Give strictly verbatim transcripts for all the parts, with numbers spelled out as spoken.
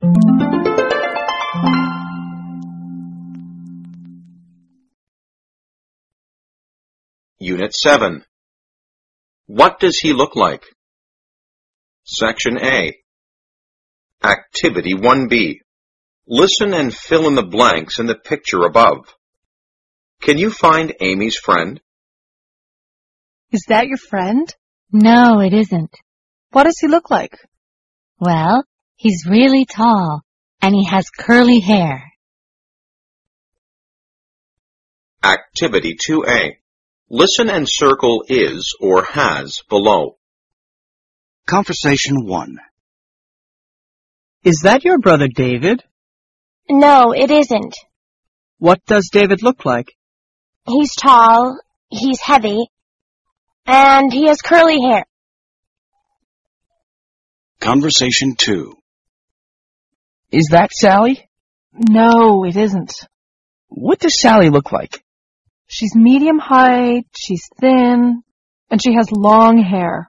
Unit seven. What does he look like? Section A. Activity one B. Listen and fill in the blanks in the picture above. Can you find Amy's friend? Is that your friend? No, it isn't. What does he look like? Well, he's really tall, and he has curly hair. Activity two A. Listen and circle is or has below. Conversation one. Is that your brother David? No, it isn't. What does David look like? He's tall, he's heavy, and he has curly hair. Conversation two. Is that Sally? No, it isn't. What does Sally look like? She's medium height, she's thin, and she has long hair.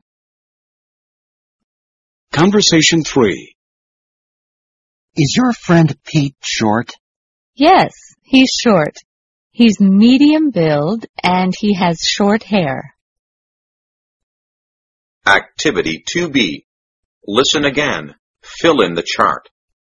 Conversation three. Is your friend Pete short? Yes, he's short. He's medium build, and he has short hair. Activity two B. Listen again. Fill in the chart.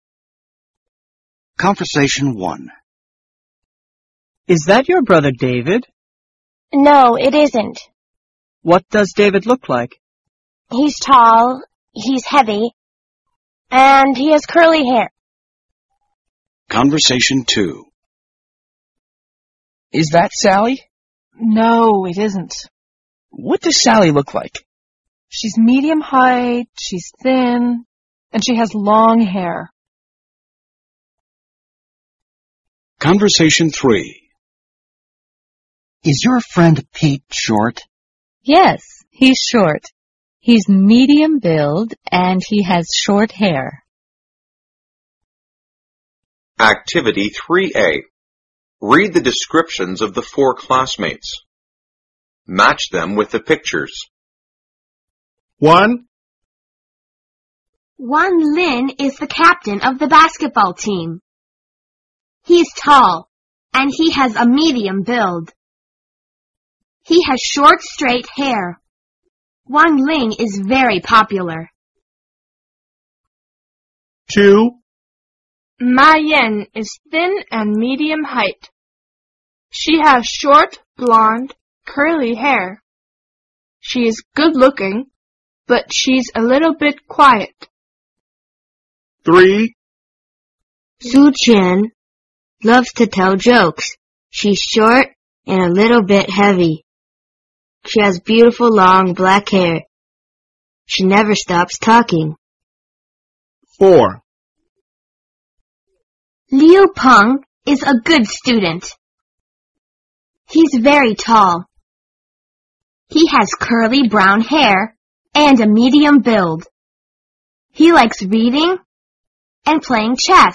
Conversation one. Is that your brother David? No, it isn't. What does David look like? He's tall, he's heavy, and he has curly hair. Conversation two. Is that Sally? No, it isn't. What does Sally look like? She's medium height, she's thin, and she has long hair. Conversation three. Is your friend Pete short? Yes, he's short. He's medium build, and he has short hair. Activity three A. Read the descriptions of the four classmates. Match them with the pictures. One. Wan Lin is the captain of the basketball team. He's tall, and he has a medium build. He has short, straight hair. Wan Ling is very popular. Two. Ma Yan is thin and medium height. She has short, blonde, curly hair. She is good looking, but she's a little bit quiet. Three. Su Qian loves to tell jokes. She's short and a little bit heavy. She has beautiful long black hair. She never stops talking. Four. Liu Peng is a good student. He's very tall. He has curly brown hair and a medium build. He likes reading and playing chess.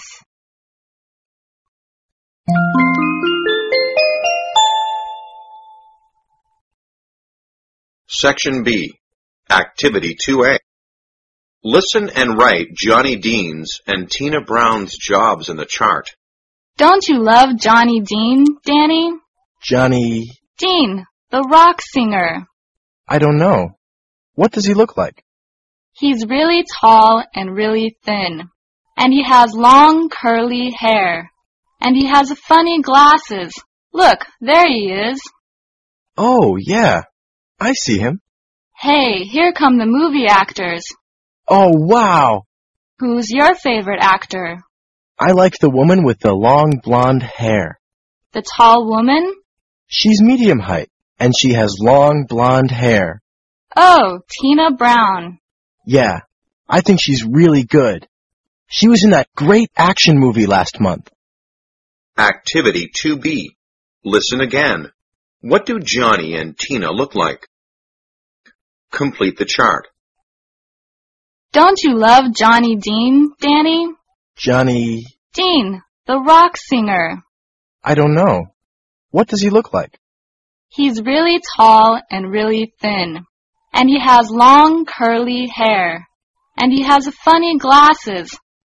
Section B. Activity two A. Listen and write Johnny Dean's and Tina Brown's jobs in the chart. Don't you love Johnny Dean, Danny? Johnny... Dean, the rock singer. I don't know. What does he look like? He's really tall and really thin. And he has long curly hair. And he has funny glasses. Look, there he is. Oh, yeah. I see him. Hey, here come the movie actors. Oh, wow. Who's your favorite actor? I like the woman with the long blonde hair. The tall woman? She's medium height, and she has long blonde hair. Oh, Tina Brown. Yeah, I think she's really good. She was in that great action movie last month. Activity two B. Listen again. What do Johnny and Tina look like? Complete the chart. Don't you love Johnny Dean, Danny? Johnny... Dean, the rock singer. I don't know. What does he look like? He's really tall and really thin. And he has long curly hair. And he has funny glasses.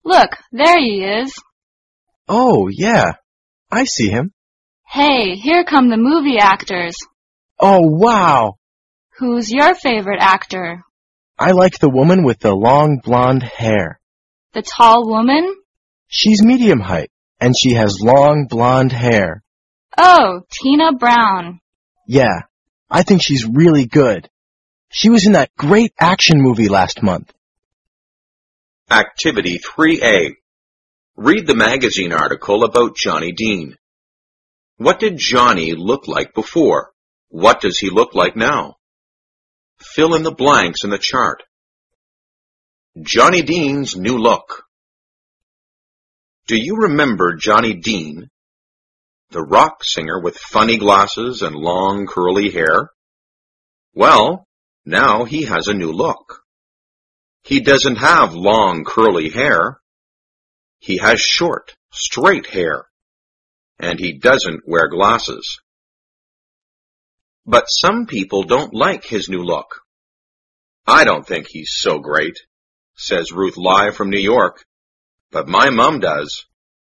Look, there he is. Oh, yeah. I see him. Hey, here come the movie actors. Oh, wow. Who's your favorite actor? I like the woman with the long blonde hair. The tall woman? She's medium height, and she has long blonde hair. Oh, Tina Brown. Yeah, I think she's really good. She was in that great action movie last month. Activity three A. Read the magazine article about Johnny Dean. What did Johnny look like before? What does he look like now? Fill in the blanks in the chart. Johnny Dean's new look. Do you remember Johnny Dean, the rock singer with funny glasses and long curly hair? Well, now he has a new look. He doesn't have long curly hair. He has short, straight hair. And he doesn't wear glasses. But some people don't like his new look. I don't think he's so great, says Ruth live from New York, but my mom does.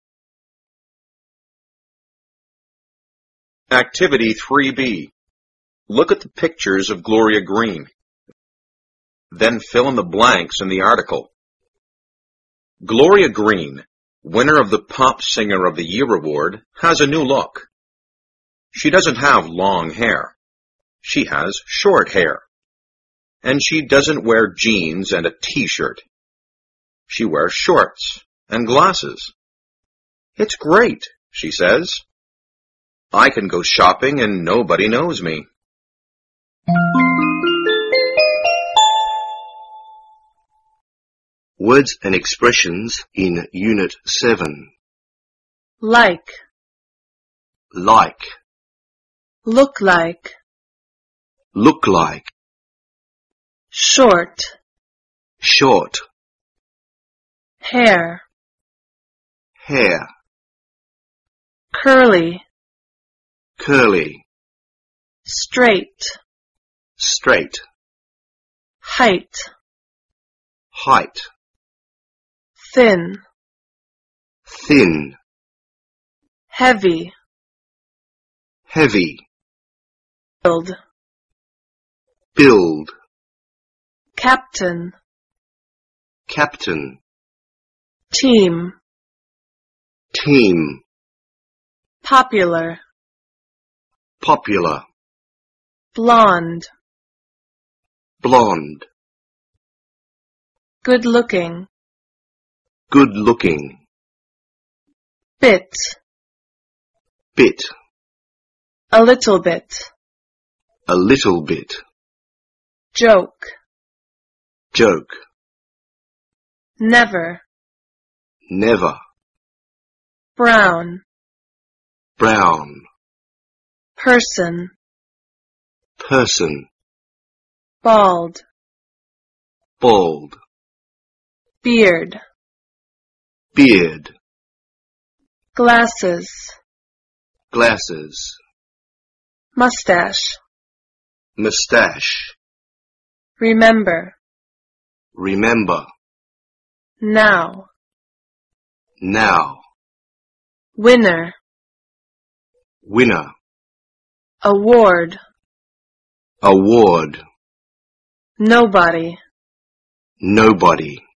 Activity three B. Look at the pictures of Gloria Green. Then fill in the blanks in the article. Gloria Green, winner of the Pop Singer of the Year award, has a new look. She doesn't have long hair. She has short hair. And she doesn't wear jeans and a t-shirt. She wears shorts and glasses. It's great, she says. I can go shopping and nobody knows me. Words and expressions in Unit seven. Like. Like. Look like. Look like. Short. Short. Hair. Hair. Curly. Curly. Straight. Straight. Height. Height. Thin. Thin. Heavy. Heavy. Build. Build. Captain. Captain. Team. Team. Popular. Popular. Blonde. Blonde. Good looking. Good looking. Bit. Bit. A little bit. A little bit. Joke. Joke. Never. Never. Brown. Brown. Person. Person. Bald. Bald. Beard. Beard. Glasses. Glasses. Mustache. Mustache. Remember. Remember. Now. Now. Winner. Winner. Award. Award. Nobody. Nobody.